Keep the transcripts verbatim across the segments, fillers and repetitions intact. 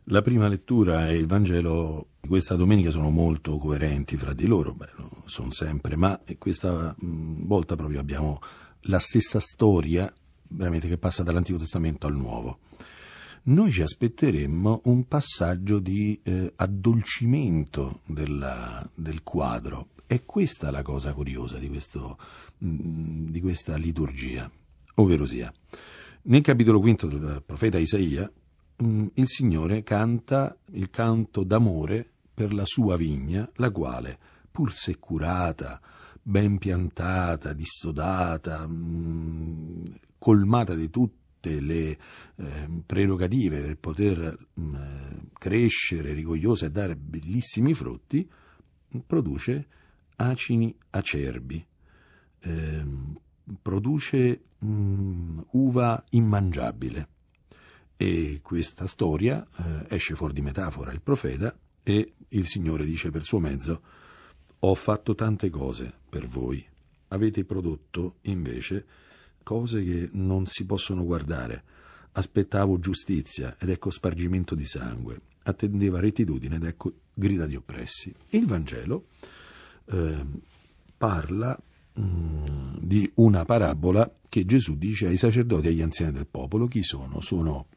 La prima lettura e il Vangelo di questa domenica sono molto coerenti fra di loro, beh, lo sono sempre, ma questa volta proprio abbiamo la stessa storia, veramente, che passa dall'Antico Testamento al Nuovo. Noi ci aspetteremmo un passaggio di eh, addolcimento della, del quadro. È questa la cosa curiosa di, questo, mh, di questa liturgia, ovvero sia, nel capitolo quinto del profeta Isaia, il Signore canta il canto d'amore per la sua vigna, la quale, pur se curata, ben piantata, dissodata, mh, colmata di tutte le eh, prerogative per poter mh, crescere rigogliosa e dare bellissimi frutti, produce acini acerbi, eh, produce mh, uva immangiabile. E questa storia eh, esce fuori di metafora il profeta, e il Signore dice per suo mezzo: ho fatto tante cose per voi, avete prodotto invece cose che non si possono guardare, aspettavo giustizia ed ecco spargimento di sangue, attendeva rettitudine ed ecco grida di oppressi. Il Vangelo eh, parla mh, di una parabola che Gesù dice ai sacerdoti e agli anziani del popolo. Chi sono? Sono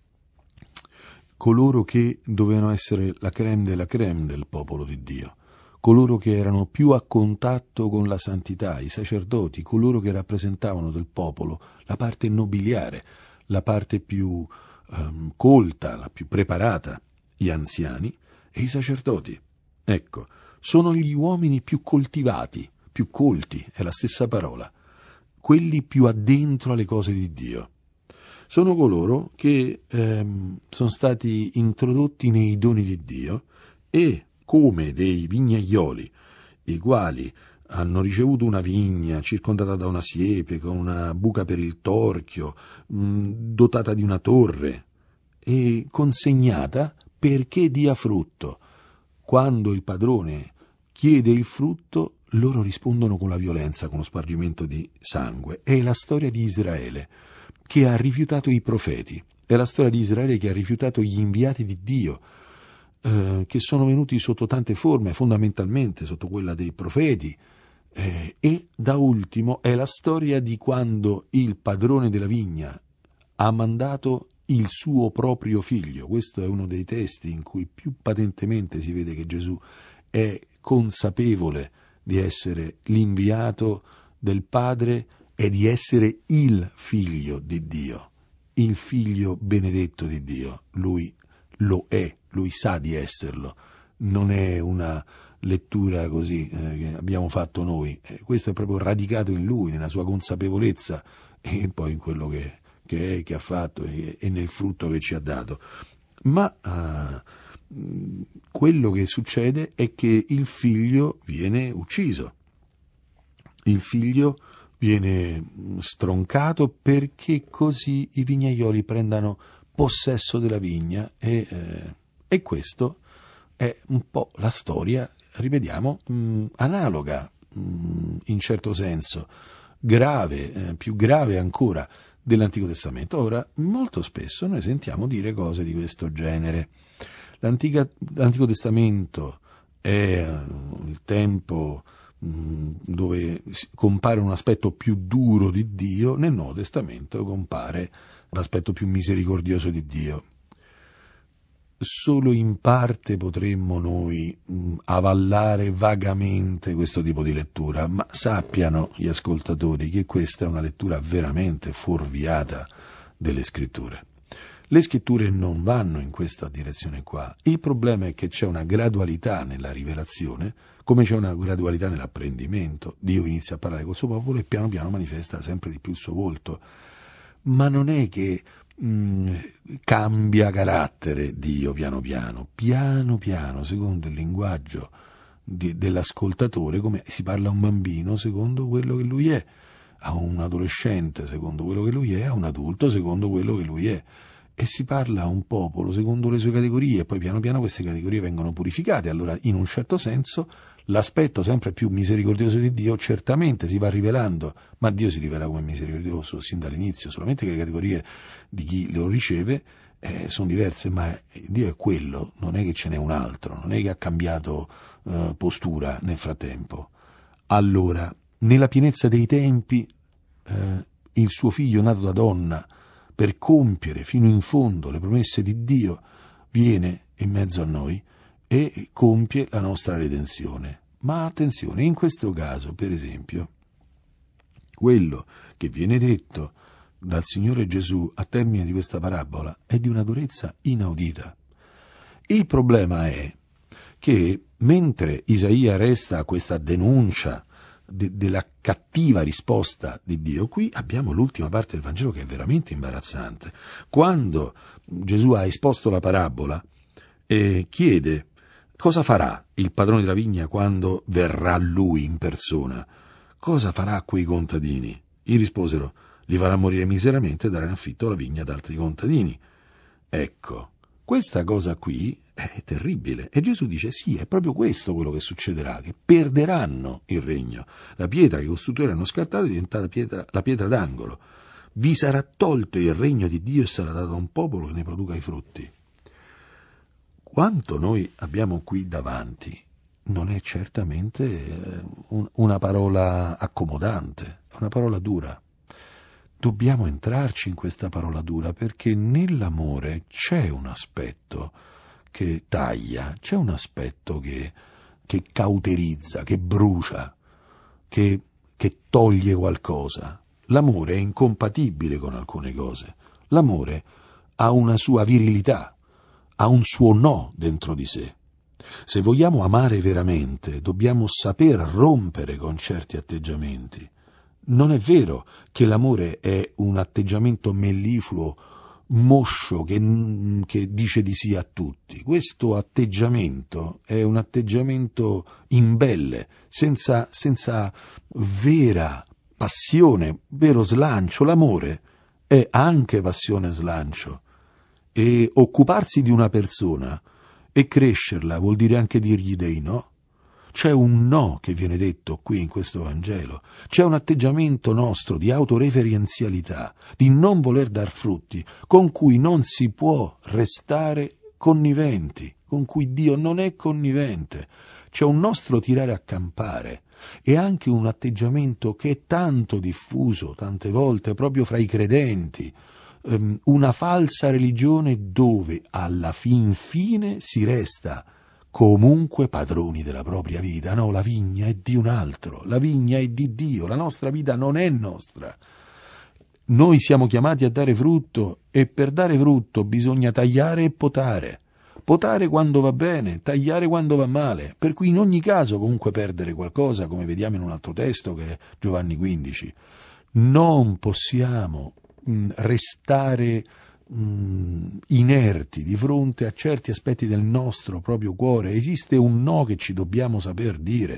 coloro che dovevano essere la crème della crème del popolo di Dio, coloro che erano più a contatto con la santità, i sacerdoti, coloro che rappresentavano del popolo la parte nobiliare, la parte più um, colta, la più preparata, gli anziani e i sacerdoti. Ecco, sono gli uomini più coltivati, più colti, è la stessa parola, quelli più addentro alle cose di Dio. Sono coloro che ehm, sono stati introdotti nei doni di Dio e, come dei vignaioli, i quali hanno ricevuto una vigna circondata da una siepe, con una buca per il torchio, mh, dotata di una torre e consegnata perché dia frutto. Quando il padrone chiede il frutto, loro rispondono con la violenza, con lo spargimento di sangue. È la storia di Israele, che ha rifiutato i profeti, è la storia di Israele che ha rifiutato gli inviati di Dio, eh, che sono venuti sotto tante forme, fondamentalmente sotto quella dei profeti, eh, e da ultimo è la storia di quando il padrone della vigna ha mandato il suo proprio figlio. Questo è uno dei testi in cui più patentemente si vede che Gesù è consapevole di essere l'inviato del Padre e di essere il figlio di Dio, il figlio benedetto di Dio. Lui lo è, lui sa di esserlo, non è una lettura così eh, che abbiamo fatto noi, eh, questo è proprio radicato in lui, nella sua consapevolezza e poi in quello che, che è, che ha fatto e, e nel frutto che ci ha dato. Ma eh, quello che succede è che il figlio viene ucciso, il figlio viene stroncato perché così i vignaioli prendano possesso della vigna e, eh, e questo è un po' la storia, rivediamo, mh, analoga mh, in certo senso, grave, eh, più grave ancora dell'Antico Testamento. Ora, molto spesso noi sentiamo dire cose di questo genere. L'Antica, l'Antico Testamento è uh, il tempo dove compare un aspetto più duro di Dio, nel Nuovo Testamento compare l'aspetto più misericordioso di Dio. Solo in parte potremmo noi mh, avallare vagamente questo tipo di lettura, ma sappiano gli ascoltatori che questa è una lettura veramente fuorviata delle Scritture. Le Scritture non vanno in questa direzione qua. Il problema è che c'è una gradualità nella rivelazione, come c'è una gradualità nell'apprendimento. Dio inizia a parlare col suo popolo e piano piano manifesta sempre di più il suo volto. Ma non è che mh, cambia carattere Dio piano piano, piano piano, secondo il linguaggio di, dell'ascoltatore, come si parla a un bambino secondo quello che lui è, a un adolescente secondo quello che lui è, a un adulto secondo quello che lui è. E si parla a un popolo secondo le sue categorie e poi piano piano queste categorie vengono purificate. Allora, in un certo senso, l'aspetto sempre più misericordioso di Dio certamente si va rivelando, ma Dio si rivela come misericordioso sin dall'inizio, solamente che le categorie di chi lo riceve eh, sono diverse, ma Dio è quello, non è che ce n'è un altro, non è che ha cambiato eh, postura nel frattempo. Allora, nella pienezza dei tempi, eh, il suo figlio nato da donna, per compiere fino in fondo le promesse di Dio, viene in mezzo a noi e compie la nostra redenzione. Ma attenzione, in questo caso, per esempio, quello che viene detto dal Signore Gesù a termine di questa parabola è di una durezza inaudita. Il problema è che mentre Isaia resta a questa denuncia de- della cattiva risposta di Dio, qui abbiamo l'ultima parte del Vangelo che è veramente imbarazzante. Quando Gesù ha esposto la parabola, eh, chiede cosa farà il padrone della vigna quando verrà lui in persona. Cosa farà a quei contadini? Gli risposero: li farà morire miseramente e darà in affitto la vigna ad altri contadini. Ecco, questa cosa qui è terribile. E Gesù dice: sì, è proprio questo quello che succederà, che perderanno il regno. La pietra che i costruttori hanno scartato è diventata pietra, la pietra d'angolo. Vi sarà tolto il regno di Dio e sarà dato a un popolo che ne produca i frutti. Quanto noi abbiamo qui davanti non è certamente una parola accomodante, è una parola dura. Dobbiamo entrarci in questa parola dura perché nell'amore c'è un aspetto che taglia, c'è un aspetto che, che cauterizza, che brucia, che, che toglie qualcosa. L'amore è incompatibile con alcune cose. L'amore ha una sua virilità, ha un suo no dentro di sé. Se vogliamo amare veramente, dobbiamo saper rompere con certi atteggiamenti. Non è vero che l'amore è un atteggiamento mellifluo, moscio, che, che dice di sì a tutti. Questo atteggiamento è un atteggiamento imbelle, senza, senza vera passione, vero slancio. L'amore è anche passione e slancio. E occuparsi di una persona e crescerla vuol dire anche dirgli dei no. C'è un no che viene detto qui in questo Vangelo. C'è un atteggiamento nostro di autoreferenzialità, di non voler dar frutti, con cui non si può restare conniventi, con cui Dio non è connivente. C'è un nostro tirare a campare e anche un atteggiamento che è tanto diffuso tante volte proprio fra i credenti, una falsa religione dove alla fin fine si resta comunque padroni della propria vita. No, la vigna è di un altro, la vigna è di Dio, la nostra vita non è nostra. Noi siamo chiamati a dare frutto e per dare frutto bisogna tagliare e potare. Potare quando va bene, tagliare quando va male, per cui in ogni caso comunque perdere qualcosa, come vediamo in un altro testo che è Giovanni quindici. Non possiamo restare mh, inerti di fronte a certi aspetti del nostro proprio cuore. Esiste un no che ci dobbiamo saper dire.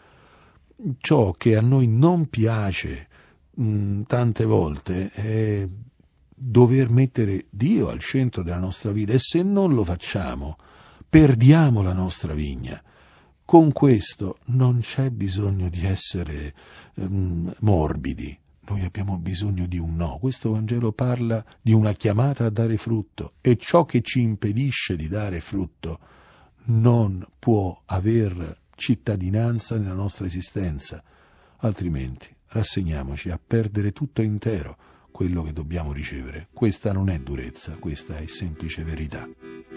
Ciò che a noi non piace mh, tante volte è dover mettere Dio al centro della nostra vita, e se non lo facciamo perdiamo la nostra vigna. Con questo non c'è bisogno di essere mh, morbidi. Noi abbiamo bisogno di un no. Questo Vangelo parla di una chiamata a dare frutto e ciò che ci impedisce di dare frutto non può aver cittadinanza nella nostra esistenza, altrimenti rassegniamoci a perdere tutto intero quello che dobbiamo ricevere. Questa non è durezza, questa è semplice verità.